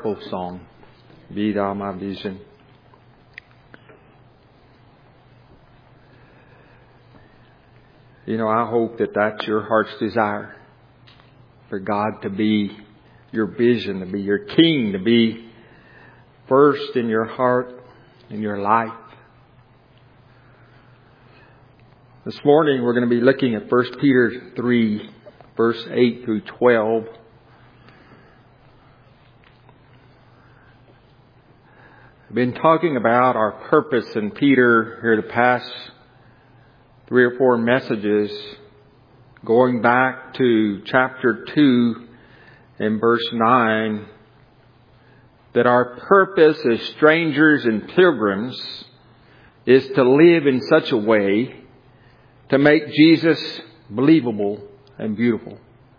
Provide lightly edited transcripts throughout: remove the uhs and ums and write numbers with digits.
powerful song, Be Thou My Vision. You know, I hope that that's your heart's desire, for God to be your vision, to be your King, to be first in your heart, in your life. This morning we're going to be looking at 1 Peter 3, verse 8 through 12. I've been talking about our purpose in Peter here the past 3 or 4 messages, going back to chapter 2 and verse 9, that our purpose as strangers and pilgrims is to live in such a way to make Jesus believable and beautiful.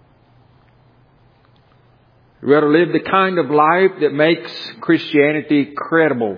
We ought to live the kind of life that makes Christianity credible.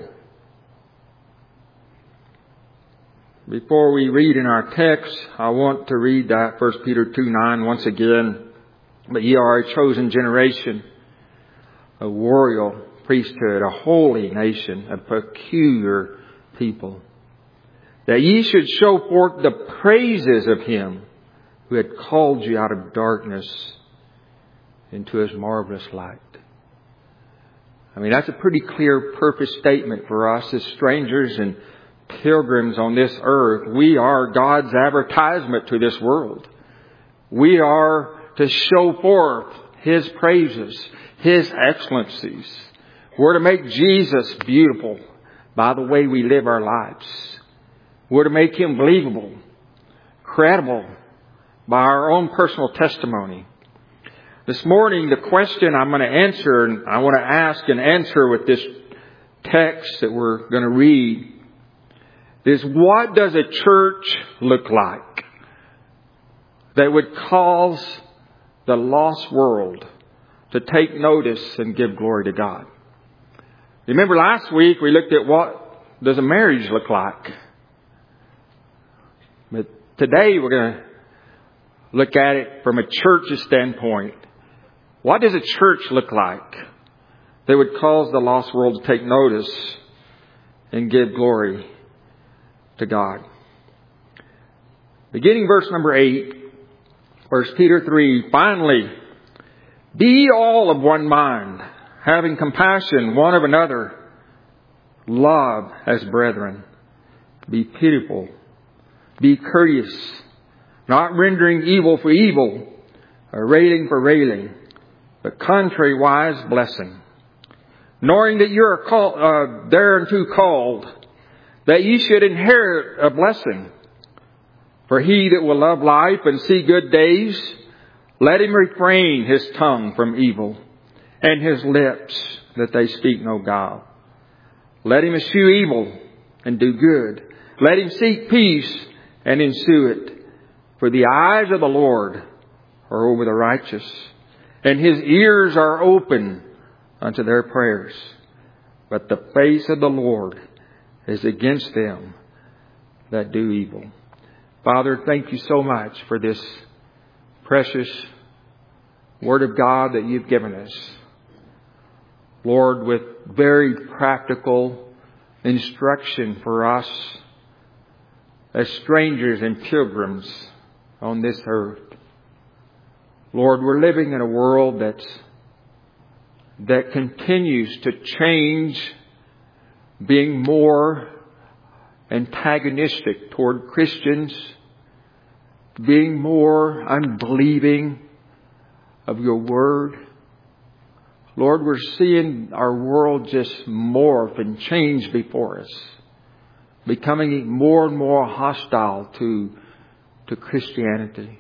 Before we read in our text, I want to read that 1 Peter 2:9 once again. But ye are a chosen generation, a royal priesthood, a holy nation, a peculiar people, that ye should show forth the praises of Him who had called you out of darkness into His marvelous light. I mean, that's a pretty clear purpose statement for us as strangers and pilgrims on this earth. We are God's advertisement to this world. We are to show forth His praises, His excellencies. We're to make Jesus beautiful by the way we live our lives. We're to make Him believable, credible by our own personal testimony. This morning, the question I'm going to answer, and I want to ask and answer with this text that we're going to read, is what does a church look like that would cause the lost world to take notice and give glory to God? Remember last week we looked at what does a marriage look like. But today we're going to look at it from a church's standpoint. What does a church look like that would cause the lost world to take notice and give glory to God? Beginning verse number 8, 1 Peter 3, finally, be ye all of one mind, having compassion one of another, love as brethren, be pitiful, be courteous, not rendering evil for evil, or railing for railing, but contrariwise blessing, knowing that you are thereunto called, that ye should inherit a blessing. For he that will love life and see good days, let him refrain his tongue from evil, and his lips that they speak no guile. Let him eschew evil and do good. Let him seek peace and ensue it. For the eyes of the Lord are over the righteous, and His ears are open unto their prayers. But the face of the Lord is against them that do evil. Father, thank you so much for this precious Word of God that you've given us. Lord, with very practical instruction for us as strangers and pilgrims on this earth. Lord, we're living in a world that continues to change, being more antagonistic toward Christians, being more unbelieving of your word. Lord, we're seeing our world just morph and change before us, becoming more and more hostile to Christianity.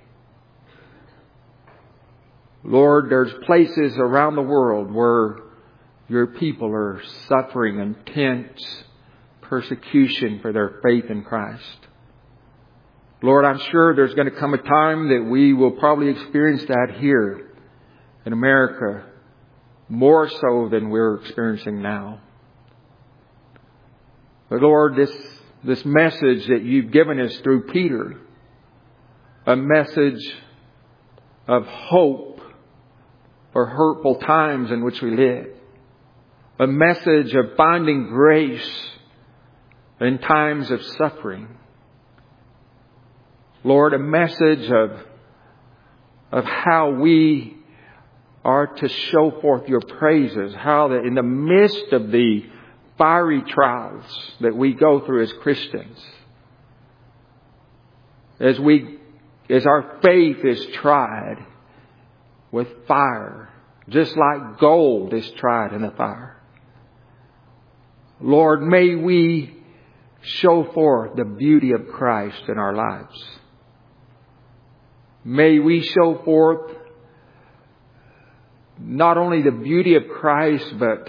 Lord, there's places around the world where your people are suffering intense persecution for their faith in Christ. Lord, I'm sure there's going to come a time that we will probably experience that here in America more so than we're experiencing now. But Lord, this message that you've given us through Peter, a message of hope for hurtful times in which we live. a message of finding grace in times of suffering. Lord, a message of how we are to show forth your praises, how that in the midst of the fiery trials that we go through as Christians, as our faith is tried with fire, just like gold is tried in the fire. Lord, may we show forth the beauty of Christ in our lives. May we show forth not only the beauty of Christ, but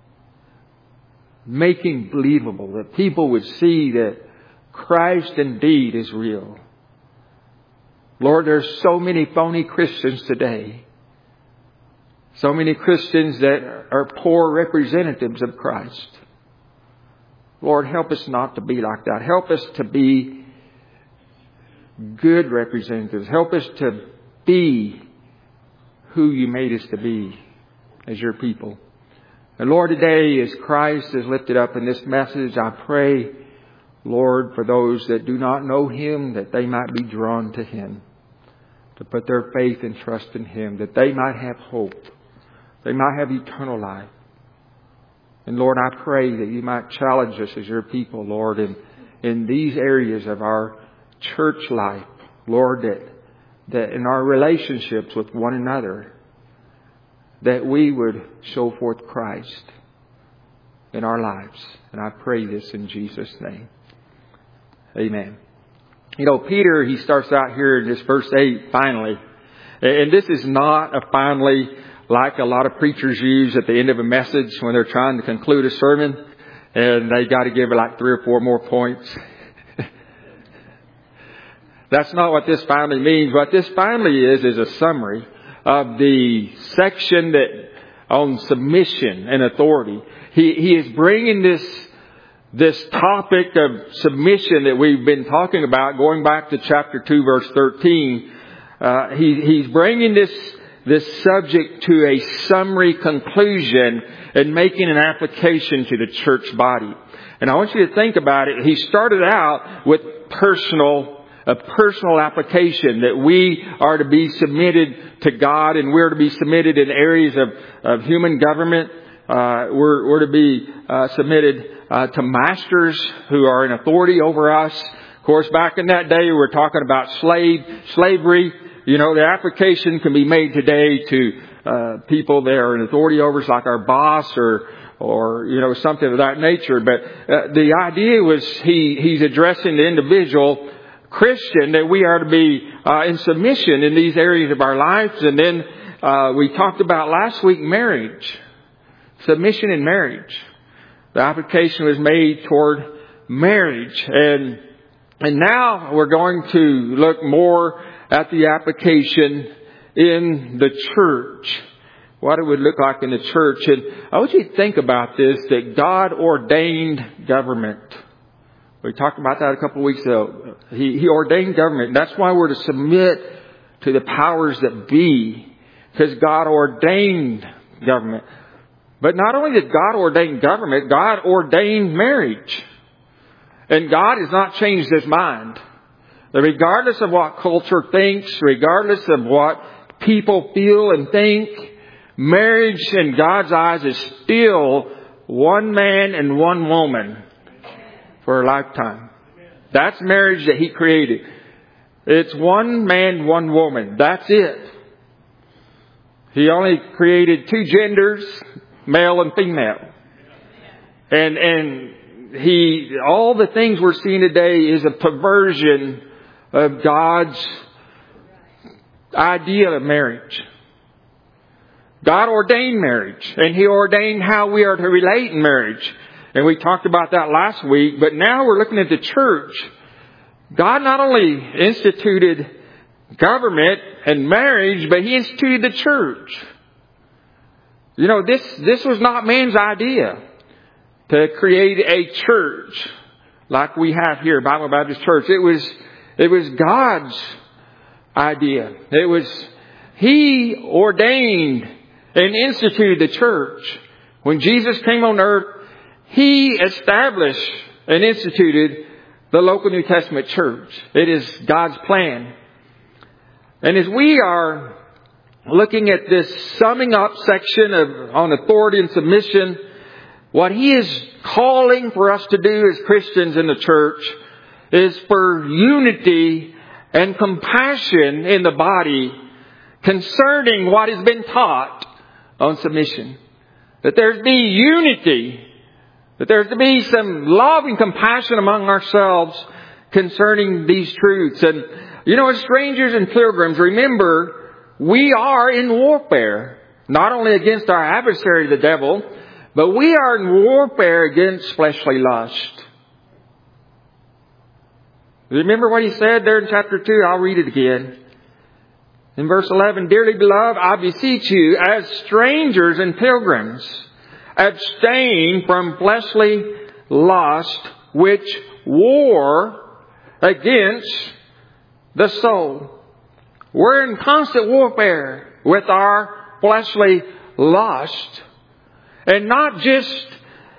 making believable that people would see that Christ indeed is real. Lord, there's so many phony Christians today. So many Christians that are poor representatives of Christ. Lord, help us not to be like that. Help us to be good representatives. Help us to be who you made us to be as your people. And Lord, today as Christ is lifted up in this message, I pray, Lord, for those that do not know Him, that they might be drawn to Him, to put their faith and trust in Him, that they might have hope, they might have eternal life. And Lord, I pray that you might challenge us as your people, Lord, in these areas of our church life, Lord, that in our relationships with one another, that we would show forth Christ in our lives. And I pray this in Jesus' name. Amen. You know, Peter, he starts out here in this verse 8, finally. And this is not a finally like a lot of preachers use at the end of a message when they're trying to conclude a sermon. And they got to give it like 3 or 4 more points. That's not what this finally means. What this finally is a summary of the section that on submission and authority. He is bringing this topic of submission that we've been talking about, going back to chapter 2, verse 13. He's bringing this subject to a summary conclusion and making an application to the church body. And I want you to think about it. He started out with a personal application that we are to be submitted to God, and we're to be submitted in areas of human government. We're to be submitted to masters who are in authority over us. Of course, back in that day, we were talking about slavery. You know, the application can be made today to people that are in authority over us, like our boss or you know, something of that nature. But the idea was he's addressing the individual Christian that we are to be in submission in these areas of our lives. And then we talked about last week marriage, submission in marriage. The application was made toward marriage, and now we're going to look more at the application in the church, what it would look like in the church. And I want you to think about this, that God ordained government. We talked about that a couple of weeks ago. He ordained government. And that's why we're to submit to the powers that be, because God ordained government. But not only did God ordain government, God ordained marriage. And God has not changed His mind. That regardless of what culture thinks, regardless of what people feel and think, marriage in God's eyes is still one man and one woman for a lifetime. That's marriage that He created. It's one man, one woman. That's it. He only created 2 genders, male and female. And all the things we're seeing today is a perversion of God's idea of marriage. God ordained marriage, and He ordained how we are to relate in marriage. And we talked about that last week, but now we're looking at the church. God not only instituted government and marriage, but He instituted the church. You know, this was not man's idea to create a church like we have here, Bible Baptist Church. It was God's idea. He ordained and instituted the church When Jesus came on earth, He established and instituted the local New Testament church. It is God's plan. And as we are looking at this summing up section on authority and submission, what He is calling for us to do as Christians in the church is for unity and compassion in the body concerning what has been taught on submission. That there's be unity, that there's to be some love and compassion among ourselves concerning these truths. And, as strangers and pilgrims, remember, we are in warfare, not only against our adversary, the devil, but we are in warfare against fleshly lust. Remember what He said there in chapter 2? I'll read it again. In verse 11, "Dearly beloved, I beseech you, as strangers and pilgrims, abstain from fleshly lust, which war against the soul." We're in constant warfare with our fleshly lust. And not just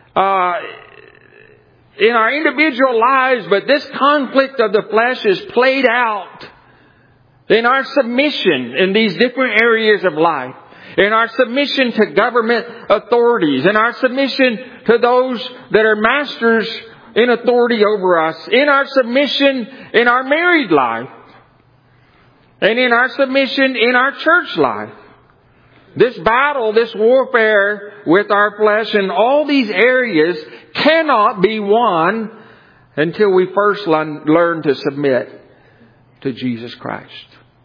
in our individual lives, but this conflict of the flesh is played out in our submission in these different areas of life. In our submission to government authorities. In our submission to those that are masters in authority over us. In our submission in our married life. And in our submission in our church life. This battle, this warfare with our flesh in all these areas cannot be won until we first learn to submit to Jesus Christ.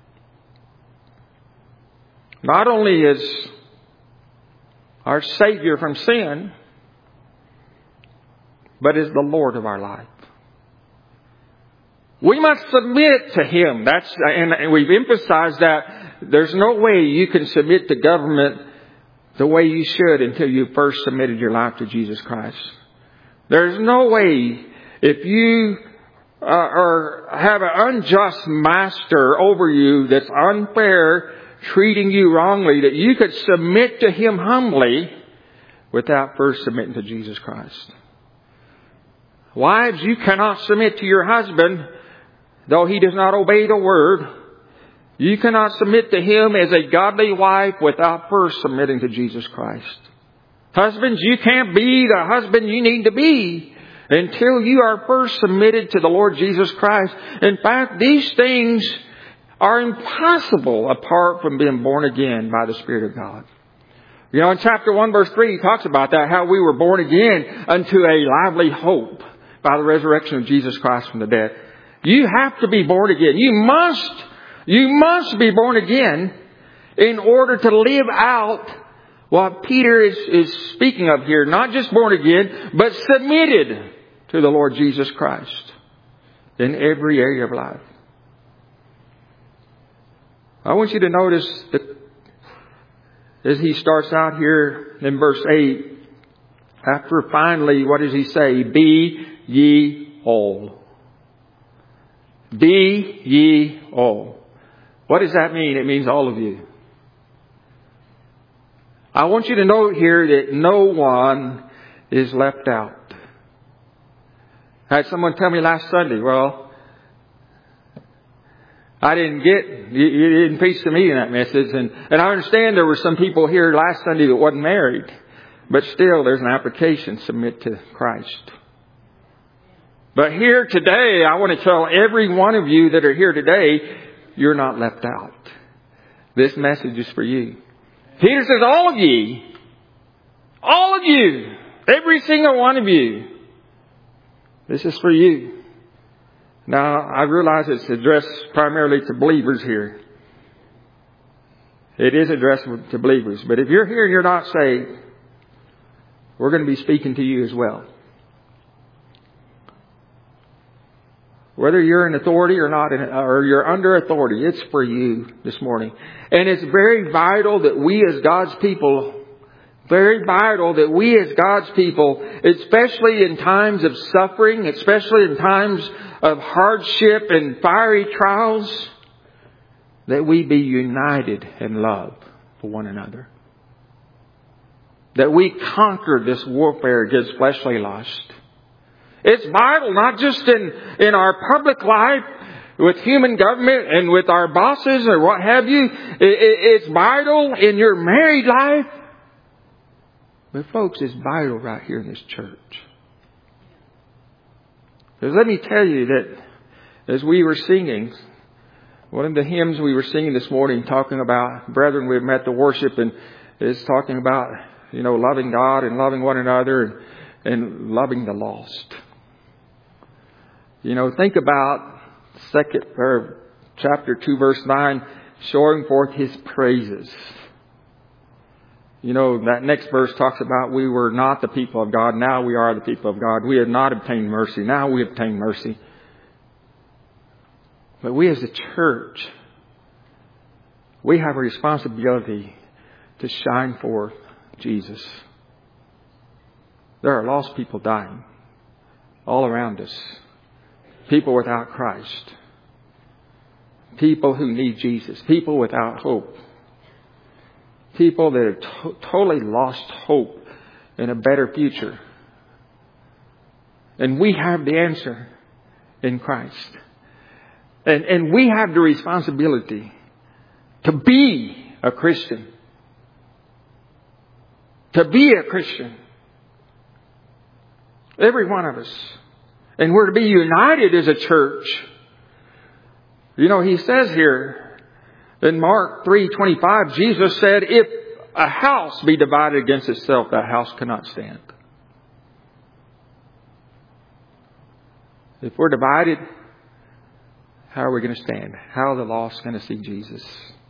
Not only is our Savior from sin, but is the Lord of our life. We must submit to Him. And we've emphasized that there's no way you can submit to government the way you should until you first submitted your life to Jesus Christ. There's no way if you have an unjust master over you that's unfair, treating you wrongly, that you could submit to him humbly without first submitting to Jesus Christ. Wives, you cannot submit to your husband, though he does not obey the word. You cannot submit to him as a godly wife without first submitting to Jesus Christ. Husbands, you can't be the husband you need to be until you are first submitted to the Lord Jesus Christ. In fact, these things are impossible apart from being born again by the Spirit of God. You know, in chapter 1, verse 3, he talks about that, how we were born again unto a lively hope by the resurrection of Jesus Christ from the dead. You have to be born again. You must be born again in order to live out what Peter is speaking of here. Not just born again, but submitted to the Lord Jesus Christ in every area of life. I want you to notice that as he starts out here in verse 8, after finally, what does he say? Be ye whole. Be ye whole. What does that mean? It means all of you. I want you to note here that no one is left out. I had someone tell me last Sunday, well, I didn't get, you didn't preach to me in that message. And I understand there were some people here last Sunday that wasn't married. But still, there's an application, submit to Christ. But here today, I want to tell every one of you that are here today, you're not left out. This message is for you. Peter says, all of you, every single one of you, this is for you. Now, I realize it's addressed primarily to believers here. It is addressed to believers. But if you're here and you're not saved, we're going to be speaking to you as well. Whether you're in authority or not, or you're under authority, it's for you this morning. And it's very vital that we as God's people, especially in times of suffering, especially in times of hardship and fiery trials, that we be united in love for one another. that we conquer this warfare against fleshly lust. It's vital not just in our public life with human government and with our bosses or what have you. It's vital in your married life. But folks, it's vital right here in this church. Because let me tell you that as we were singing, one of the hymns we were singing this morning talking about, brethren, we've met the worship, and is talking about, loving God and loving one another and loving the lost. Think about chapter 2, verse 9, showing forth His praises. That next verse talks about we were not the people of God. Now we are the people of God. We had not obtained mercy. Now we obtain mercy. But we as a church, we have a responsibility to shine forth Jesus. There are lost people dying all around us. People without Christ. People who need Jesus. People without hope. People that have totally lost hope in a better future. And we have the answer in Christ. And we have the responsibility to be a Christian. To be a Christian. Every one of us. And we're to be united as a church. He says here in Mark 3:25, Jesus said, if a house be divided against itself, that house cannot stand. If we're divided, how are we going to stand? How are the lost going to see Jesus?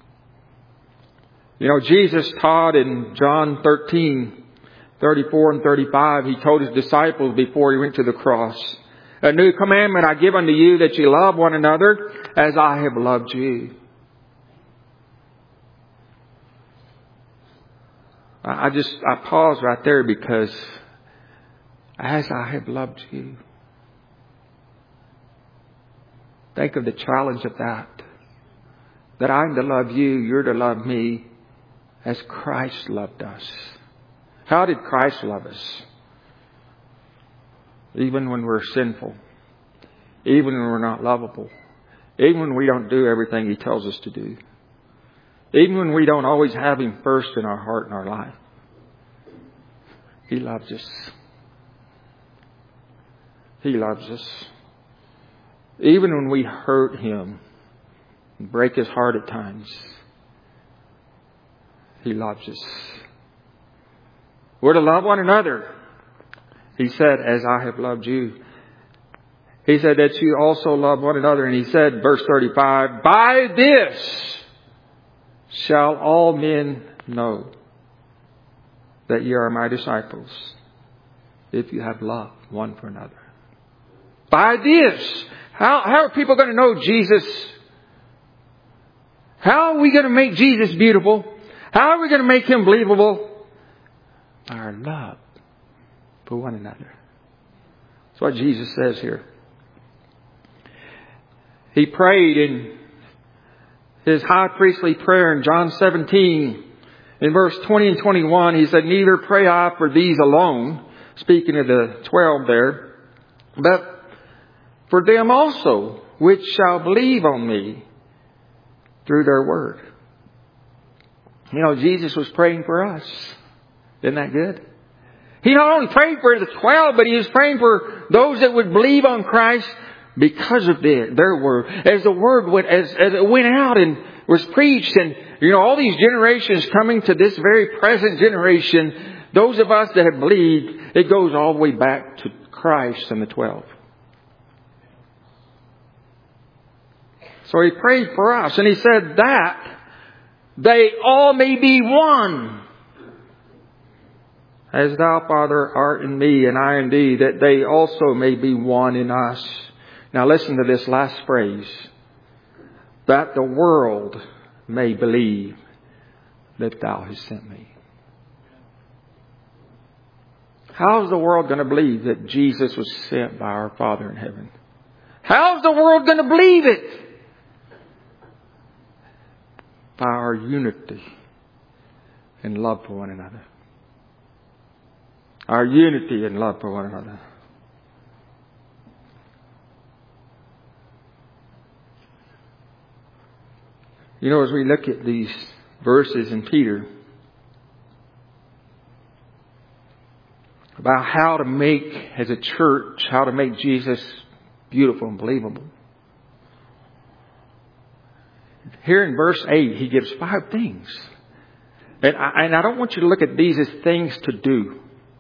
Jesus taught in John 13:34 and 35, He told His disciples before He went to the cross, a new commandment I give unto you, that you love one another as I have loved you. I pause right there because as I have loved you. Think of the challenge of that. That I'm to love you, you're to love me as Christ loved us. How did Christ love us? Even when we're sinful. Even when we're not lovable. Even when we don't do everything He tells us to do. Even when we don't always have Him first in our heart and our life. He loves us. He loves us. Even when we hurt Him and break His heart at times, He loves us. We're to love one another. He said, as I have loved you. He said that you also love one another. And He said, verse 35, by this shall all men know that you are my disciples, if you have love one for another. By this. How are people going to know Jesus? How are we going to make Jesus beautiful? How are we going to make Him believable? Our love for one another. That's what Jesus says here. He prayed in His high priestly prayer in John 17. In verse 20 and 21, He said, neither pray I for these alone, speaking of the 12 there, but for them also, which shall believe on me through their word. Jesus was praying for us. Isn't that good? He not only prayed for the 12, but He was praying for those that would believe on Christ because of their word. As the word went, as it went out and was preached, and all these generations coming to this very present generation, those of us that have believed, it goes all the way back to Christ and the 12. So He prayed for us, and He said that they all may be one. As Thou, Father, art in me and I in Thee, that they also may be one in us. Now listen to this last phrase. That the world may believe that Thou hast sent me. How's the world going to believe that Jesus was sent by our Father in heaven? How's the world going to believe it? By our unity and love for one another. Our unity and love for one another. You know, as we look at these verses in Peter about how to make, as a church, how to make Jesus beautiful and believable. Here in verse 8, he gives 5 things. And I don't want you to look at these as things to do.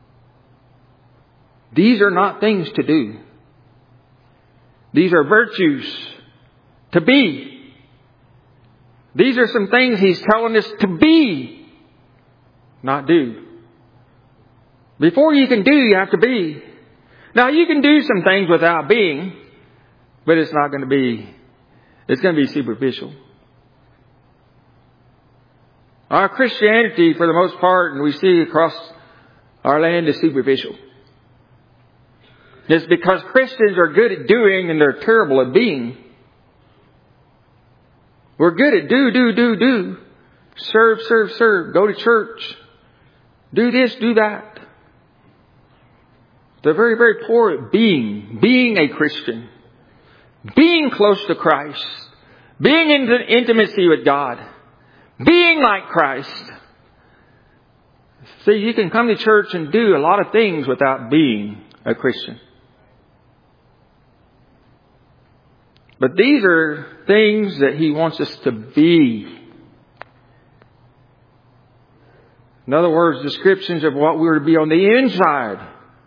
These are not things to do. These are virtues to be. These are some things he's telling us to be, not do. Before you can do, you have to be. Now, you can do some things without being, but it's going to be superficial. Our Christianity, for the most part, and we see across our land, is superficial. It's because Christians are good at doing and they're terrible at being. We're good at do. Serve. Go to church. Do this, do that. They're very, very poor at being a Christian. Being close to Christ. Being in intimacy with God. Being like Christ. See, you can come to church and do a lot of things without being a Christian. But these are things that he wants us to be. In other words, descriptions of what we're to be on the inside.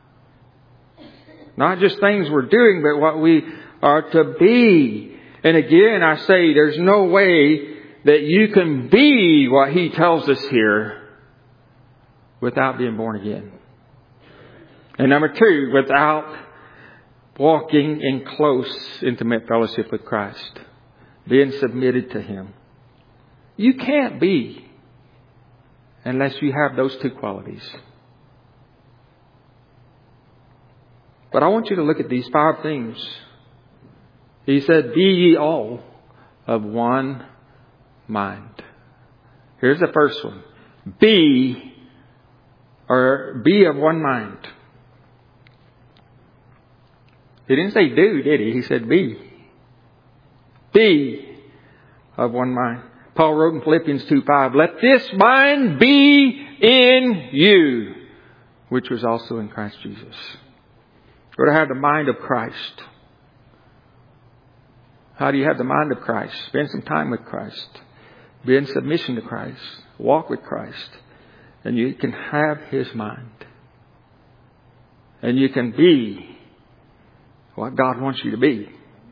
Not just things we're doing, but what we are to be. And again, I say there's no way that you can be what he tells us here without being born again. And number 2, without walking in close, intimate fellowship with Christ. Being submitted to Him. You can't be unless you have those 2 qualities. But I want you to look at these 5 things. He said, be ye all of one mind. Here's the first one. Be of one mind. He didn't say do, did he? He said be. Be of one mind. Paul wrote in Philippians 2:5, let this mind be in you, which was also in Christ Jesus. We're to have the mind of Christ. How do you have the mind of Christ? Spend some time with Christ. Be in submission to Christ. Walk with Christ. And you can have His mind. And you can be what God wants you to be.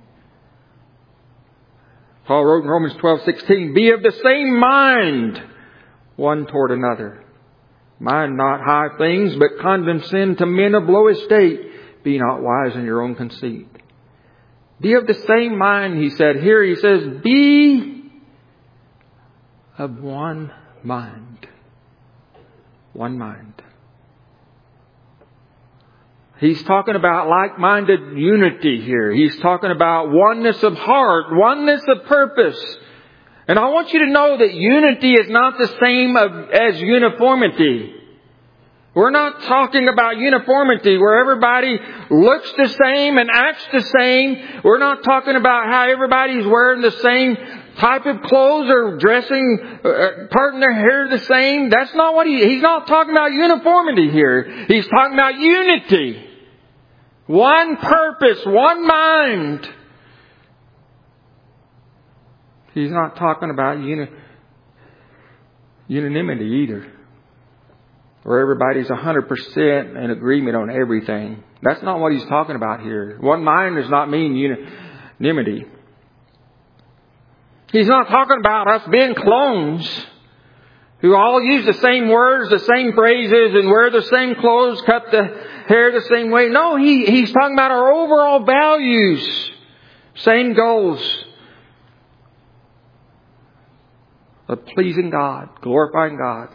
Paul wrote in Romans 12:16, be of the same mind one toward another. Mind not high things, but condescend to men of low estate. Be not wise in your own conceit. Be of the same mind, he said. Here he says, be of one mind. One mind. He's talking about like-minded unity here. He's talking about oneness of heart, oneness of purpose. And I want you to know that unity is not the same as uniformity. We're not talking about uniformity where everybody looks the same and acts the same. We're not talking about how everybody's wearing the same type of clothes or dressing, parting their hair the same. That's not what he's not talking about uniformity here. He's talking about unity. One purpose, one mind. He's not talking about unanimity either, where everybody's 100% in agreement on everything. That's not what he's talking about here. One mind does not mean unanimity. He's not talking about us being clones who all use the same words, the same phrases, and wear the same clothes, cut the hair the same way. No, he's talking about our overall values, same goals of pleasing God, glorifying God,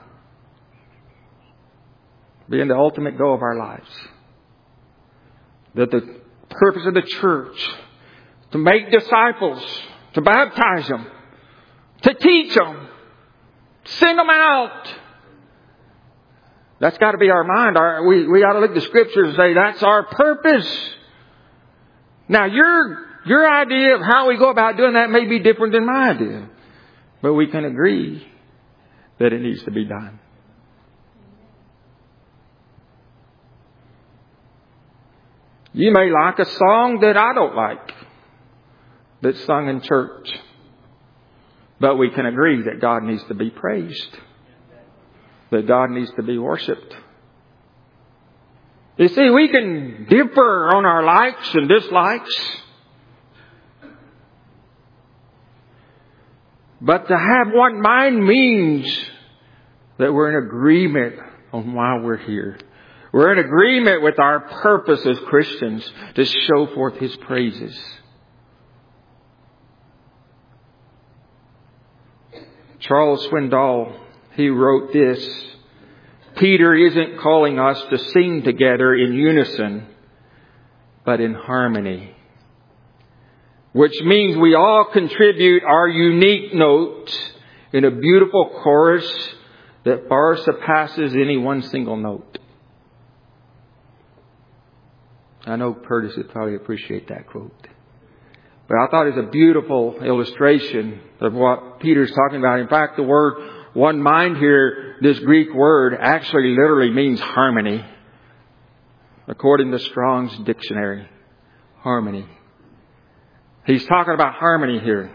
being the ultimate goal of our lives. That the purpose of the church to make disciples, to baptize them, to teach them, send them out, That's got to be our mind. We ought to look at the Scriptures and say, that's our purpose. Now, your idea of how we go about doing that may be different than my idea. But we can agree that it needs to be done. You may like a song that I don't like, that's sung in church. But we can agree that God needs to be praised. That God needs to be worshipped. You see, we can differ on our likes and dislikes. But to have one mind means that we're in agreement on why we're here. We're in agreement with our purpose as Christians to show forth His praises. Charles Swindoll, he wrote this: Peter isn't calling us to sing together in unison, but in harmony. Which means we all contribute our unique note in a beautiful chorus that far surpasses any one single note. I know Curtis would probably appreciate that quote. But I thought it was a beautiful illustration of what Peter's talking about. In fact, the word one mind here, this Greek word, actually literally means harmony. According to Strong's dictionary, harmony. He's talking about harmony here.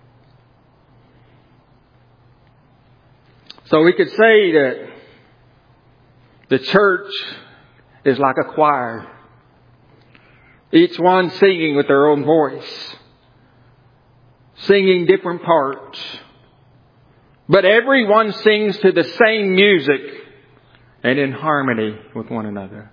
So we could say that the church is like a choir. Each one singing with their own voice. Singing different parts. But everyone sings to the same music and in harmony with one another.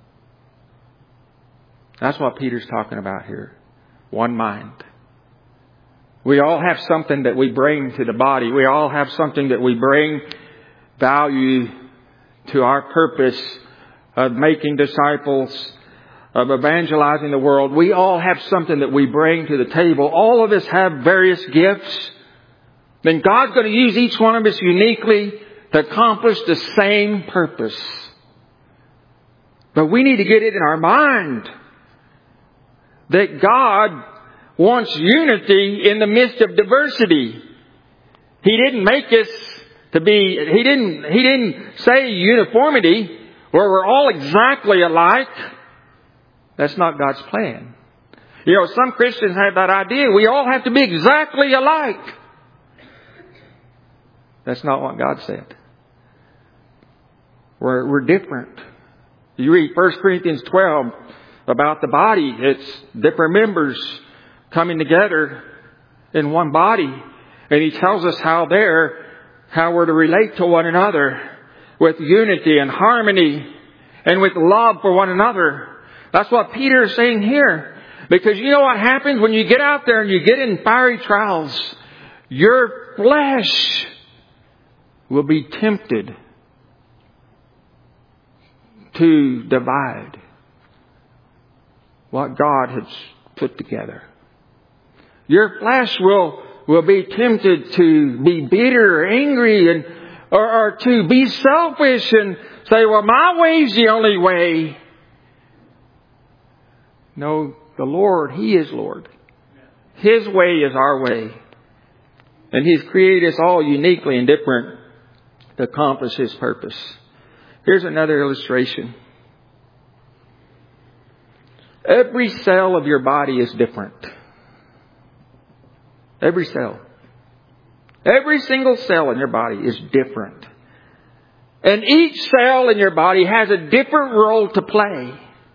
That's what Peter's talking about here. One mind. We all have something that we bring to the body. We all have something that we bring value to our purpose of making disciples, of evangelizing the world. We all have something that we bring to the table. All of us have various gifts. Then God's going to use each one of us uniquely to accomplish the same purpose. But we need to get it in our mind that God wants unity in the midst of diversity. He didn't make us to be, He didn't say uniformity where we're all exactly alike. That's not God's plan. You know, some Christians have that idea. We all have to be exactly alike. That's not what God said. We're different. You read 1 Corinthians 12 about the body. It's different members coming together in one body. And he tells us how we're to relate to one another with unity and harmony and with love for one another. That's what Peter is saying here. Because you know what happens when you get out there and you get in fiery trials? Your flesh will be tempted to divide what God has put together. Your flesh will be tempted to be bitter or angry or to be selfish and say, well, my way's the only way. No, the Lord, He is Lord. His way is our way. And He's created us all uniquely and different to accomplish His purpose. Here's another illustration. Every cell of your body is different. Every cell. Every single cell in your body is different. And each cell in your body has a different role to play.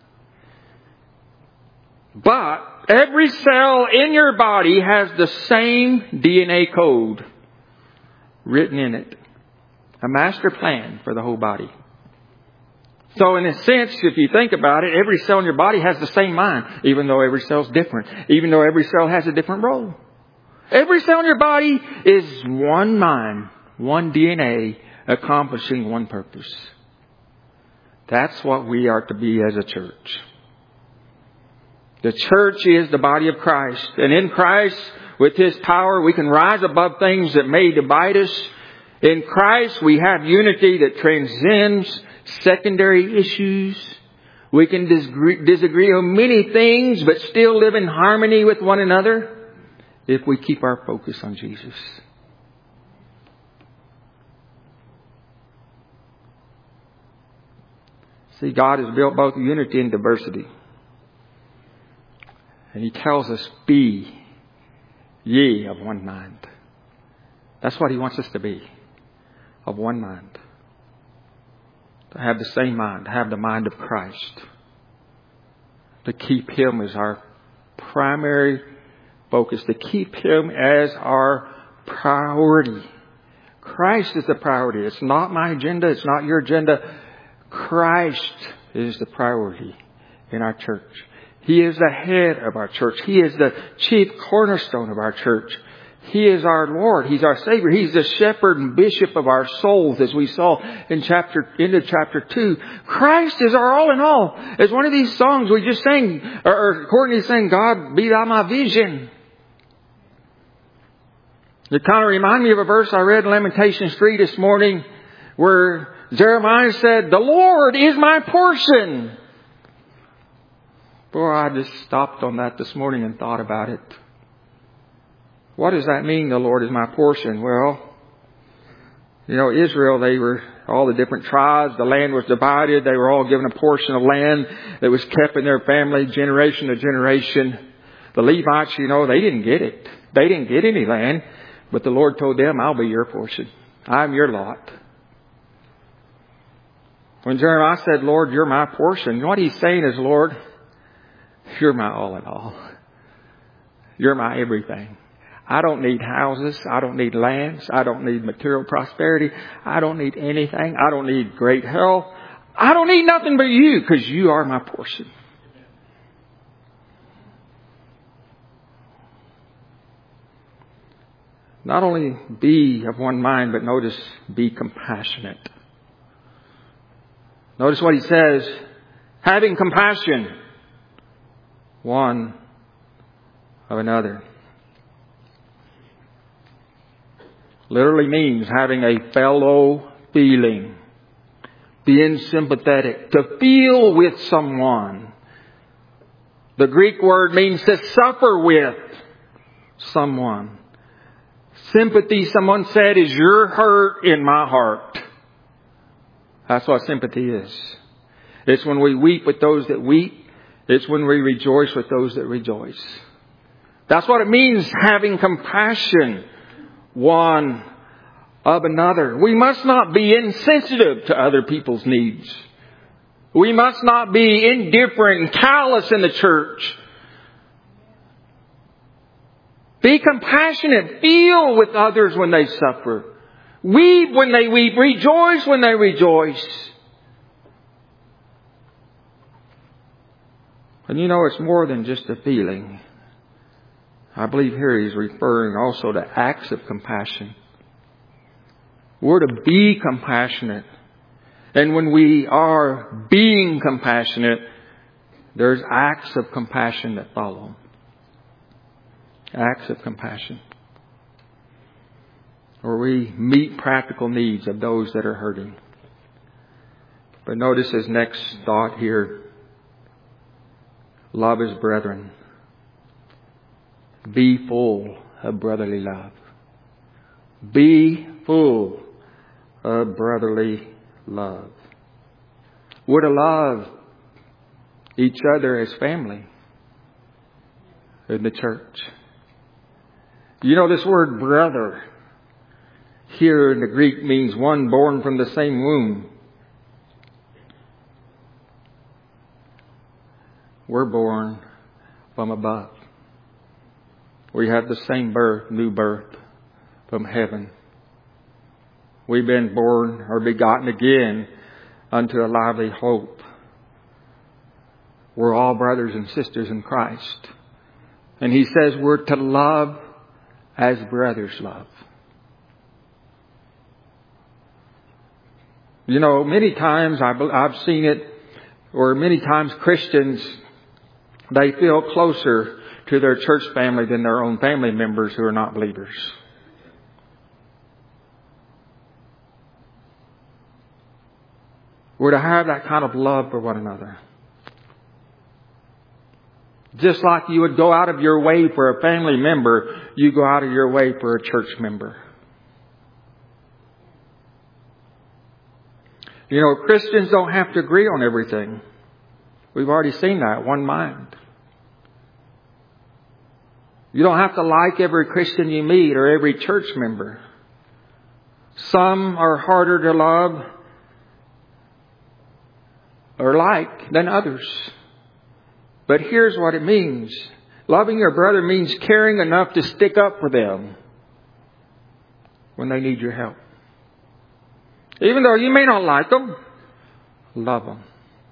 But every cell in your body has the same DNA code written in it. A master plan for the whole body. So in a sense, if you think about it, every cell in your body has the same mind, even though every cell is different. Even though every cell has a different role. Every cell in your body is one mind, one DNA, accomplishing one purpose. That's what we are to be as a church. The church is the body of Christ. And in Christ, with His power, we can rise above things that may divide us. In Christ, we have unity that transcends secondary issues. We can disagree on many things, but still live in harmony with one another if we keep our focus on Jesus. See, God has built both unity and diversity. And He tells us, be ye of one mind. That's what He wants us to be. Of one mind. To have the same mind. To have the mind of Christ. To keep Him as our primary focus. To keep Him as our priority. Christ is the priority. It's not my agenda. It's not your agenda. Christ is the priority in our church. He is the head of our church. He is the chief cornerstone of our church. He is our Lord. He's our Savior. He's the shepherd and bishop of our souls, as we saw in into chapter 2. Christ is our all in all. As one of these songs we just sang, or Courtney sang, God, be thou my vision. It kind of reminded me of a verse I read in Lamentations 3 this morning, where Jeremiah said, the Lord is my portion. Boy, I just stopped on that this morning and thought about it. What does that mean, the Lord is my portion? Well, Israel, they were all the different tribes. The land was divided. They were all given a portion of land that was kept in their family generation to generation. The Levites, they didn't get it. They didn't get any land. But the Lord told them, I'll be your portion. I'm your lot. When Jeremiah said, Lord, you're my portion, what he's saying is, Lord, you're my all in all. You're my everything. I don't need houses. I don't need lands. I don't need material prosperity. I don't need anything. I don't need great health. I don't need nothing but you, because you are my portion. Not only be of one mind, but notice, be compassionate. Notice what he says, having compassion one of another. Literally means having a fellow feeling. Being sympathetic. To feel with someone. The Greek word means to suffer with someone. Sympathy, someone said, is your hurt in my heart. That's what sympathy is. It's when we weep with those that weep. It's when we rejoice with those that rejoice. That's what it means, having compassion one of another. We must not be insensitive to other people's needs. We must not be indifferent and callous in the church. Be compassionate. Feel with others when they suffer. Weep when they weep. Rejoice when they rejoice. And it's more than just a feeling. I believe here he's referring also to acts of compassion. We're to be compassionate. And when we are being compassionate, there's acts of compassion that follow. Acts of compassion. Where we meet practical needs of those that are hurting. But notice his next thought here. Love his brethren. Be full of brotherly love. Be full of brotherly love. We're to love each other as family in the church. This word brother here in the Greek means one born from the same womb. We're born from above. We have the same birth, new birth from heaven. We've been born or begotten again unto a lively hope. We're all brothers and sisters in Christ. And he says we're to love as brothers love. Many times I've seen it, or many times Christians, they feel closer to their church family than their own family members who are not believers. We're to have that kind of love for one another. Just like you would go out of your way for a family member, you go out of your way for a church member. You know, Christians don't have to agree on everything. We've already seen that, one mind. You don't have to like every Christian you meet or every church member. Some are harder to love or like than others. But here's what it means. Loving your brother means caring enough to stick up for them when they need your help. Even though you may not like them, love them.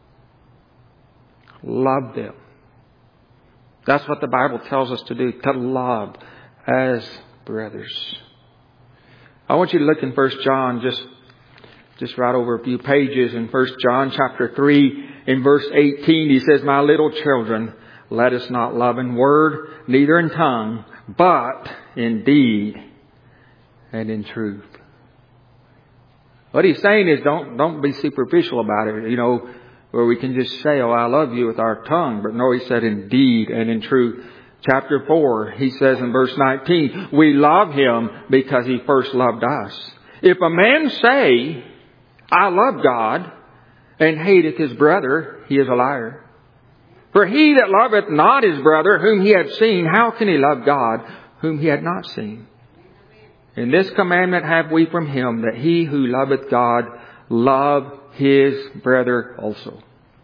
Love them. That's what the Bible tells us to do, to love as brothers. I want you to look in 1 John, just right over a few pages in 1 John chapter 3, in verse 18, he says, "My little children, let us not love in word, neither in tongue, but in deed and in truth." What he's saying is don't be superficial about it, you know, where we can just say, "Oh, I love you," with our tongue. But no, he said in deed and in truth. Chapter 4, he says in verse 19, "We love him because he first loved us." If a man say, "I love God," and hateth his brother, he is a liar. For he that loveth not his brother whom he hath seen, how can he love God whom he had not seen? And this commandment have we from him, that he who loveth God love his brother also.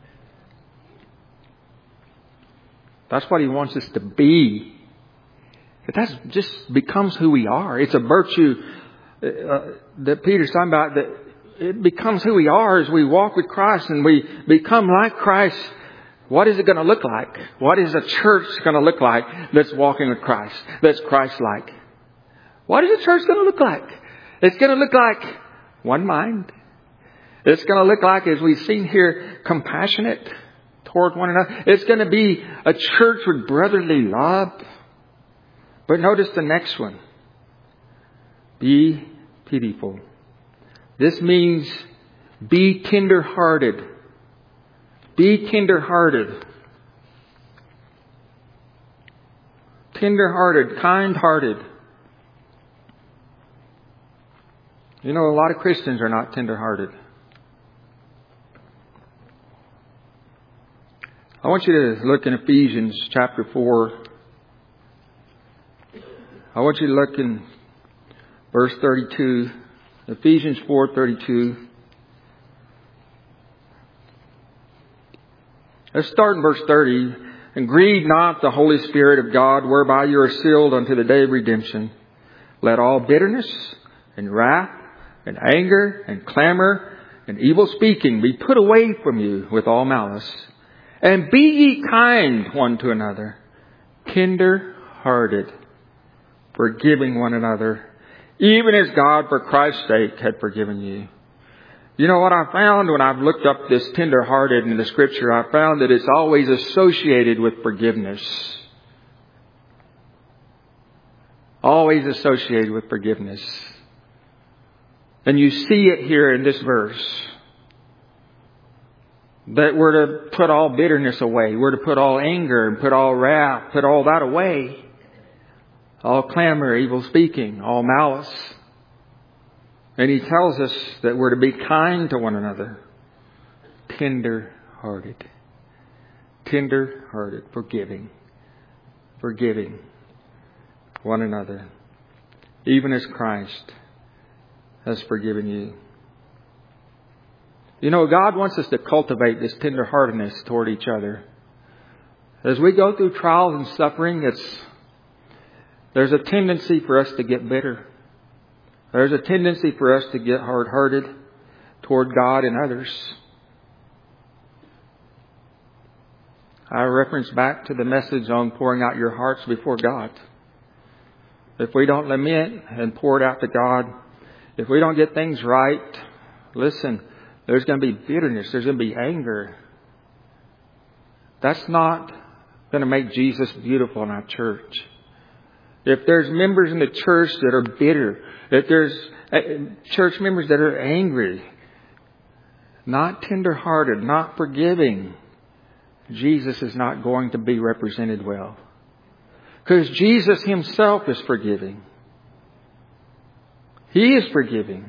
That's what he wants us to be. But that just becomes who we are. It's a virtue that Peter's talking about, that it becomes who we are as we walk with Christ and we become like Christ. What is it going to look like? What is a church going to look like that's walking with Christ, that's Christ-like? What is a church going to look like? It's going to look like one mind. It's going to look like, as we've seen here, compassionate toward one another. It's going to be a church with brotherly love. But notice the next one. Be pitiful. This means be tender-hearted. Be tender-hearted. Tender-hearted, kind-hearted. You know, a lot of Christians are not tender-hearted. I want you to look in Ephesians chapter 4. I want you to look in verse 32. Ephesians 4:32. Let's start in verse 30. "And grieve not the Holy Spirit of God, whereby you are sealed unto the day of redemption. Let all bitterness and wrath and anger and clamor and evil speaking be put away from you with all malice. And be ye kind one to another, tender-hearted, forgiving one another, even as God for Christ's sake had forgiven you." You know what I found when I've looked up this tender-hearted in the Scripture? I found that it's always associated with forgiveness. Always associated with forgiveness. And you see it here in this verse. That we're to put all bitterness away. We're to put all anger and put all wrath, put all that away. All clamor, evil speaking, all malice. And he tells us that we're to be kind to one another. Tender-hearted. Tender-hearted. Forgiving. Forgiving one another. Even as Christ has forgiven you. You know, God wants us to cultivate this tender-heartedness toward each other. As we go through trials and suffering, there's a tendency for us to get bitter. There's a tendency for us to get hard-hearted toward God and others. I reference back to the message on pouring out your hearts before God. If we don't lament and pour it out to God, if we don't get things right, listen, there's going to be bitterness. There's going to be anger. That's not going to make Jesus beautiful in our church. If there's members in the church that are bitter, if there's church members that are angry, not tender-hearted, not forgiving, Jesus is not going to be represented well. Because Jesus Himself is forgiving. He is forgiving.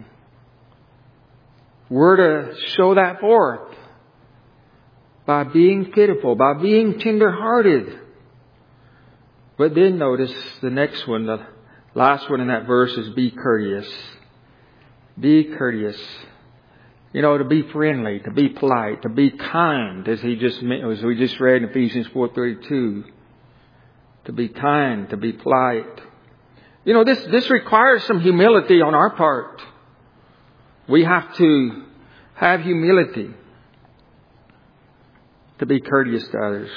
We're to show that forth by being pitiful, by being tender-hearted. But then notice the next one, the last one in that verse is be courteous. Be courteous. To be friendly, to be polite, to be kind, as we just read in Ephesians 4:32. To be kind, to be polite. This requires some humility on our part. We have to have humility to be courteous to others.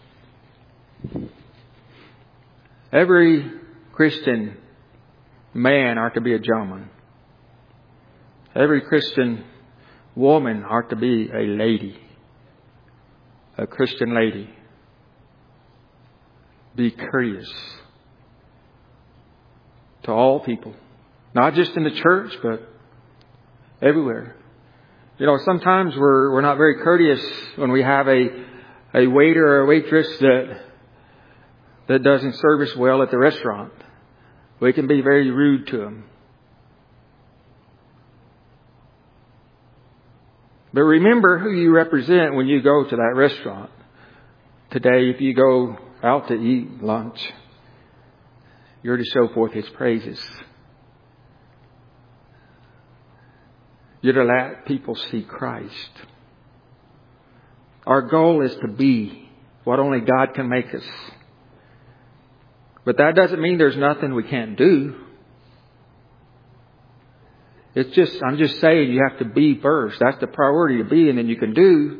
Every Christian man ought to be a gentleman. Every Christian woman ought to be a lady. A Christian lady. Be courteous to all people. Not just in the church, but everywhere. Sometimes we're not very courteous when we have a waiter or a waitress that doesn't serve us well at the restaurant. We can be very rude to them. But remember who you represent when you go to that restaurant. Today, if you go out to eat lunch, you're to show forth His praises. You're to let people see Christ. Our goal is to be what only God can make us. But that doesn't mean there's nothing we can't do. I'm just saying you have to be first. That's the priority, to be, and then you can do.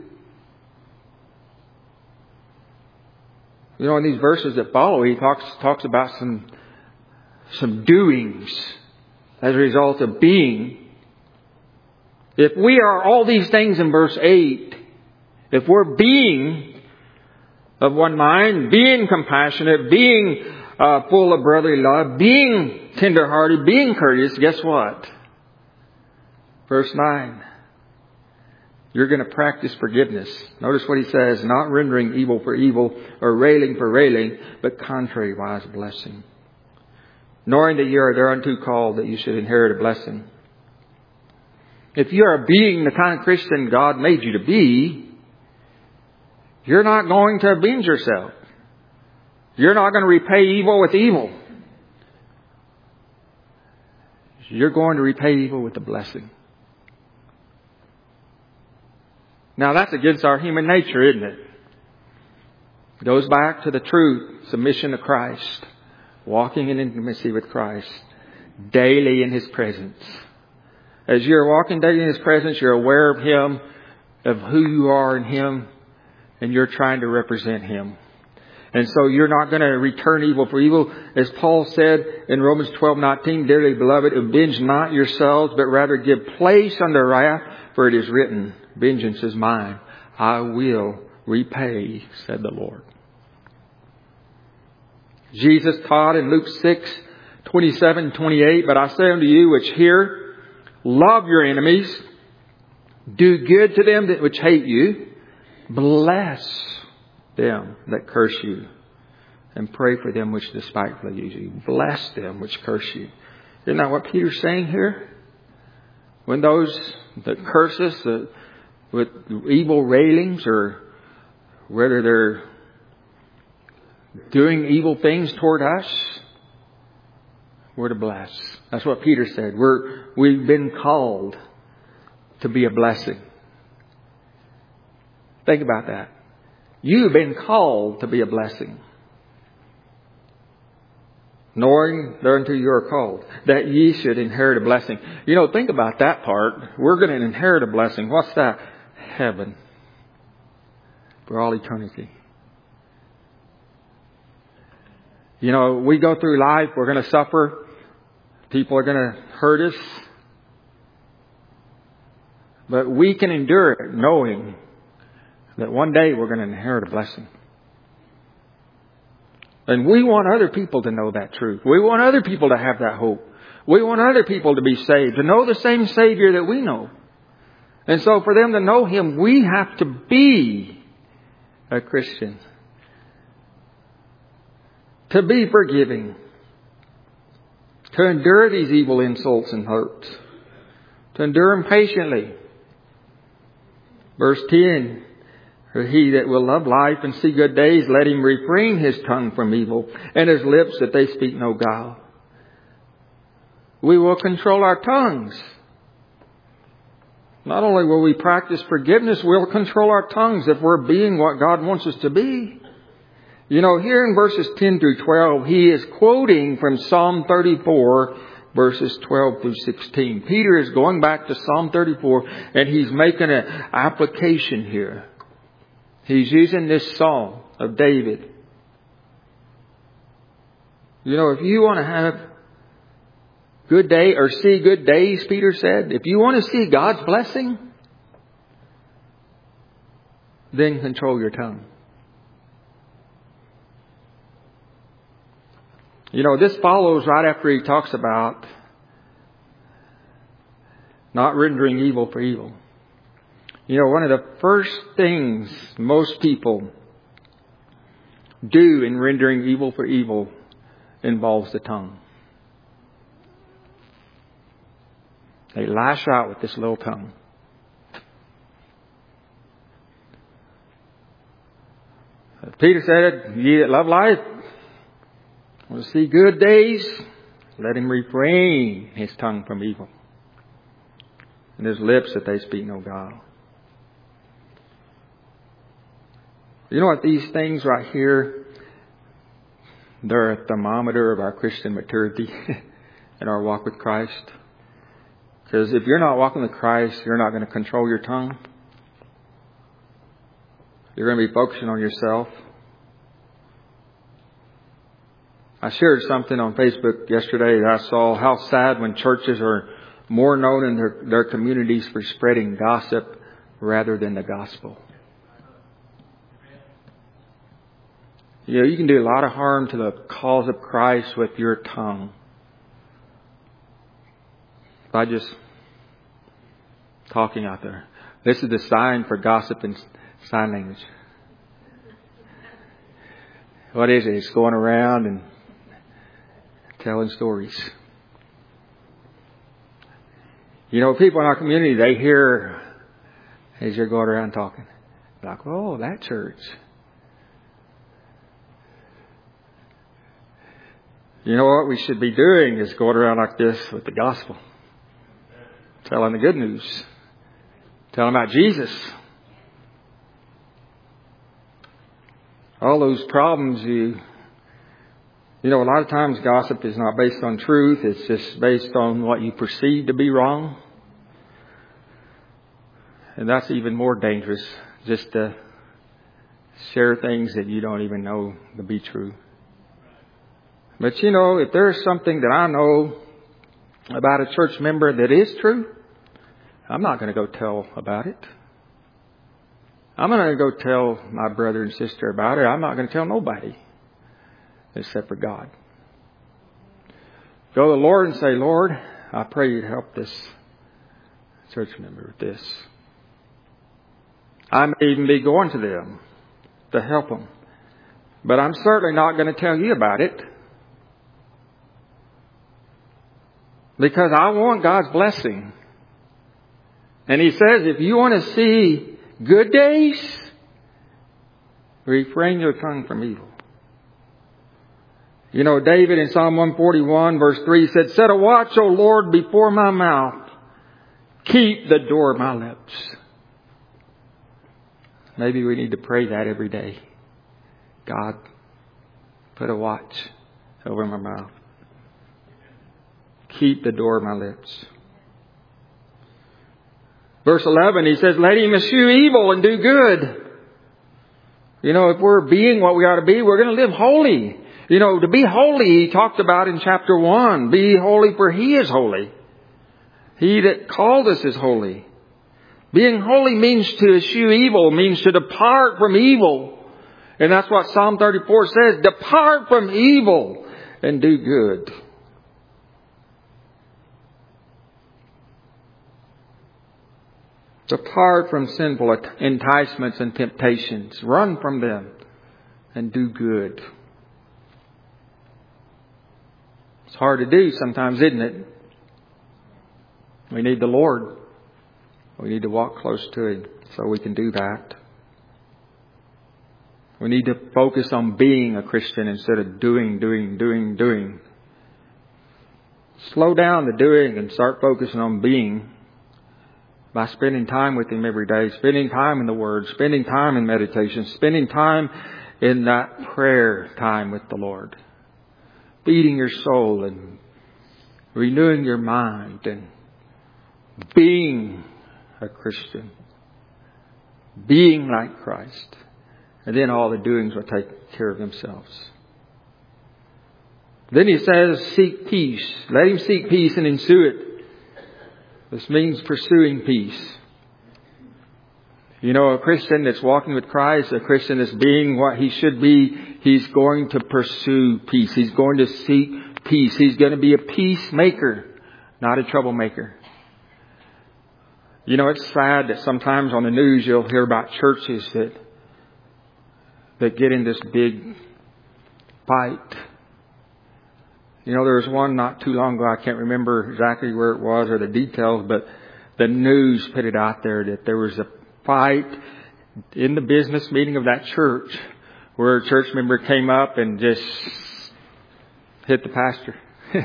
In these verses that follow, he talks about some doings as a result of being. If we are all these things in verse 8, if we're being of one mind, being compassionate, being full of brotherly love, being tenderhearted, being courteous, guess what? Verse 9. You're going to practice forgiveness. Notice what he says, not rendering evil for evil or railing for railing, but contrariwise blessing. Knowing that you are thereunto called, that you should inherit a blessing. If you are being the kind of Christian God made you to be, you're not going to avenge yourself. You're not going to repay evil with evil. You're going to repay evil with a blessing. Now that's against our human nature, isn't it? It goes back to the truth, submission to Christ, walking in intimacy with Christ, daily in His presence. As you're walking daily in His presence, you're aware of Him, of who you are in Him, and you're trying to represent Him. And so you're not going to return evil for evil. As Paul said in Romans 12:19, dearly beloved, avenge not yourselves, but rather give place unto wrath, for it is written, vengeance is mine, I will repay, said the Lord. Jesus taught in Luke 6:27-28, but I say unto you which hear, love your enemies, do good to them that which hate you, bless them that curse you, and pray for them which despitefully use you. Bless them which curse you. Isn't that what Peter's saying here? When those that curse us with evil railings, or whether they're doing evil things toward us, we're to bless. That's what Peter said. We've been called to be a blessing. Think about that. You've been called to be a blessing. Knowing thereunto you are called, that ye should inherit a blessing. Think about that part. We're going to inherit a blessing. What's that? Heaven. For all eternity. We go through life, we're going to suffer. People are going to hurt us. But we can endure it knowing that one day we're going to inherit a blessing. And we want other people to know that truth. We want other people to have that hope. We want other people to be saved, to know the same Savior that we know. And so for them to know Him, we have to be a Christian. To be forgiving. To endure these evil insults and hurts. To endure them patiently. Verse 10. He that will love life and see good days, let him refrain his tongue from evil, and his lips that they speak no guile. We will control our tongues. Not only will we practice forgiveness, we'll control our tongues if we're being what God wants us to be. You know, here in verses 10 through 12, he is quoting from Psalm 34, verses 12 through 16. Peter is going back to Psalm 34, and he's making an application here. He's using this psalm of David. You know, if you want to have good day or see good days, Peter said, if you want to see God's blessing, then control your tongue. You know, this follows right after he talks about not rendering evil for evil. You know, one of the first things most people do in rendering evil for evil involves the tongue. They lash out with this little tongue. Peter said, ye that love life, will see good days, let him refrain his tongue from evil, and his lips that they speak no guile. You know what, these things right here, they're a thermometer of our Christian maturity in our walk with Christ. Because if you're not walking with Christ, you're not going to control your tongue. You're going to be focusing on yourself. I shared something on Facebook yesterday that I saw how sad when churches are more known in their communities for spreading gossip rather than the gospel. You know, you can do a lot of harm to the cause of Christ with your tongue by just talking out there. This is the sign for gossip in sign language. What is it? It's going around and telling stories. You know, people in our community, they hear as you're going around talking. Like, oh, that church. You know what we should be doing is going around like this with the gospel. Telling the good news. Telling about Jesus. All those problems you know, a lot of times gossip is not based on truth. It's just based on what you perceive to be wrong. And that's even more dangerous, just to share things that you don't even know to be true. But you know, if there's something that I know about a church member that is true, I'm not going to go tell about it. I'm going to go tell my brother and sister about it. I'm not going to tell nobody except for God. Go to the Lord and say, Lord, I pray you'd help this church member with this. I may even be going to them to help them. But I'm certainly not going to tell you about it. Because I want God's blessing. And He says, if you want to see good days, refrain your tongue from evil. You know, David in Psalm 141 verse 3 said, set a watch, O Lord, before my mouth. Keep the door of my lips. Maybe we need to pray that every day. God, put a watch over my mouth. Keep the door of my lips. Verse 11, he says, let him eschew evil and do good. You know, if we're being what we ought to be, we're going to live holy. You know, to be holy, he talked about in chapter 1. Be holy for He is holy. He that called us is holy. Being holy means to eschew evil, means to depart from evil. And that's what Psalm 34 says. Depart from evil and do good. Depart from sinful enticements and temptations. Run from them and do good. It's hard to do sometimes, isn't it? We need the Lord. We need to walk close to Him so we can do that. We need to focus on being a Christian instead of doing. Slow down the doing and start focusing on being by spending time with Him every day, spending time in the Word, spending time in meditation, spending time in that prayer time with the Lord. Feeding your soul and renewing your mind and being a Christian. Being like Christ. And then all the doings will take care of themselves. Then he says, seek peace. Let him seek peace and ensue it. This means pursuing peace. You know, a Christian that's walking with Christ, a Christian that's being what he should be, he's going to pursue peace. He's going to seek peace. He's going to be a peacemaker, not a troublemaker. You know, it's sad that sometimes on the news you'll hear about churches that get in this big fight. You know, there was one not too long ago, I can't remember exactly where it was or the details, but the news put it out there that there was a fight in the business meeting of that church where a church member came up and just hit the pastor.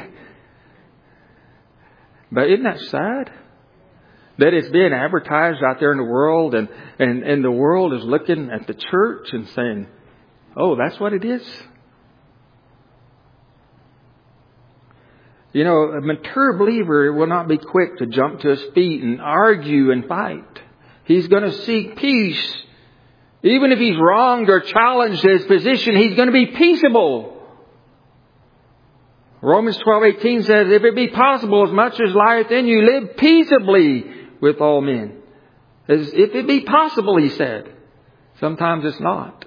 But isn't that sad? That it's being advertised out there in the world and the world is looking at the church and saying, oh, that's what it is? You know, a mature believer will not be quick to jump to his feet and argue and fight. He's going to seek peace. Even if he's wronged or challenged his position, he's going to be peaceable. Romans 12:18 says, if it be possible, as much as lieth in you, live peaceably with all men. As if it be possible, he said. Sometimes it's not.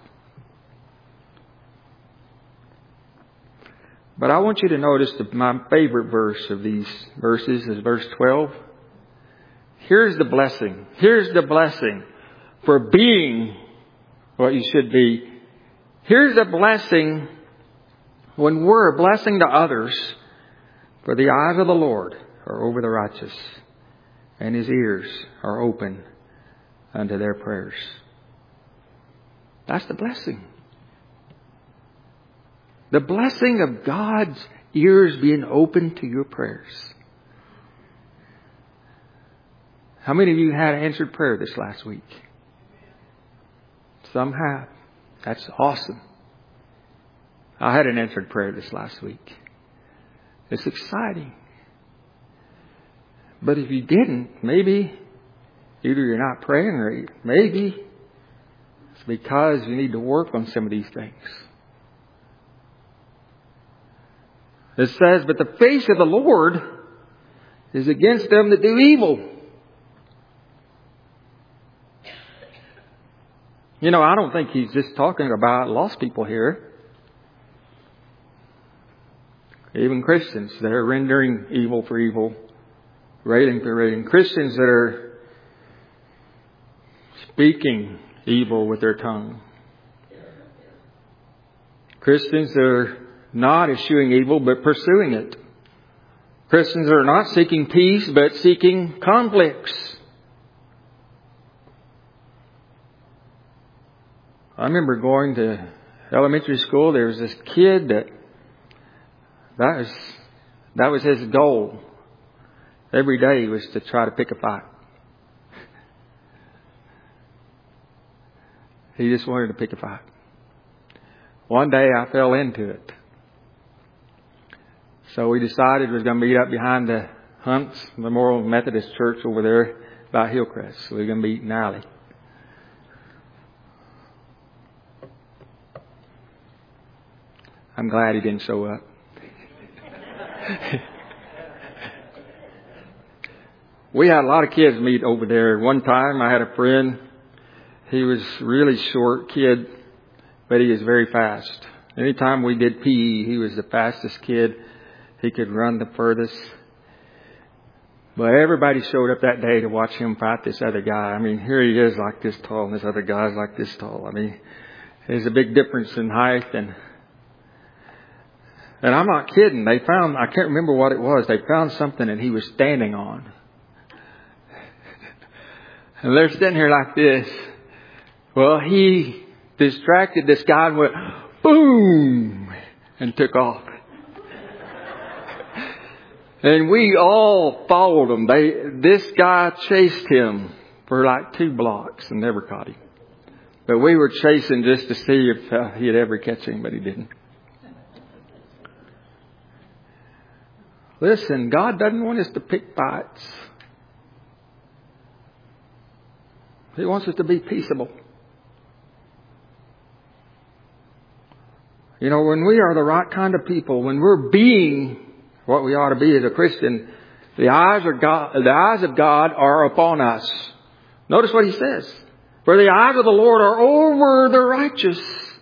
But I want you to notice my favorite verse of these verses is verse 12. Here's the blessing. Here's the blessing for being what you should be. Here's the blessing when we're a blessing to others. For the eyes of the Lord are over the righteous, and His ears are open unto their prayers. That's the blessing. The blessing of God's ears being open to your prayers. How many of you had answered prayer this last week? Some have. That's awesome. I had an answered prayer this last week. It's exciting. But if you didn't, maybe either you're not praying or maybe it's because you need to work on some of these things. It says, but the face of the Lord is against them that do evil. You know, I don't think he's just talking about lost people here. Even Christians that are rendering evil for evil, railing for railing. Christians that are speaking evil with their tongue. Christians that are not eschewing evil, but pursuing it. Christians are not seeking peace, but seeking conflicts. I remember going to elementary school. There was this kid that was his goal. Every day was to try to pick a fight. He just wanted to pick a fight. One day I fell into it. So we decided we was going to meet up behind the Hunts Memorial Methodist Church over there by Hillcrest. So we were going to meet in the alley. I'm glad he didn't show up. We had a lot of kids meet over there. One time I had a friend. He was a really short kid, but he was very fast. Anytime we did PE, he was the fastest kid. He could run the furthest. But everybody showed up that day to watch him fight this other guy. I mean, here he is like this tall and this other guy's like this tall. I mean, there's a big difference in height. And I'm not kidding. They found, I can't remember what it was. They found something that he was standing on. And they're sitting here like this. Well, he distracted this guy and went, boom, and took off. And we all followed him. This guy chased him for like 2 blocks and never caught him. But we were chasing just to see if he'd ever catch him, but he didn't. Listen, God doesn't want us to pick fights. He wants us to be peaceable. You know, when we are the right kind of people, when we're being what we ought to be as a Christian, the eyes of God are upon us. Notice what he says. For the eyes of the Lord are over the righteous.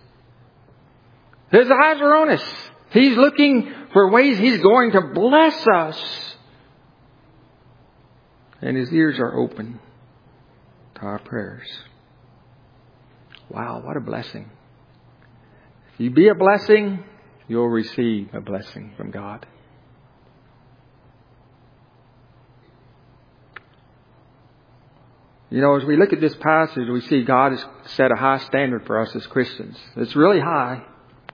His eyes are on us. He's looking for ways He's going to bless us. And His ears are open to our prayers. Wow, what a blessing. If you be a blessing, you'll receive a blessing from God. You know, as we look at this passage, we see God has set a high standard for us as Christians. It's really high.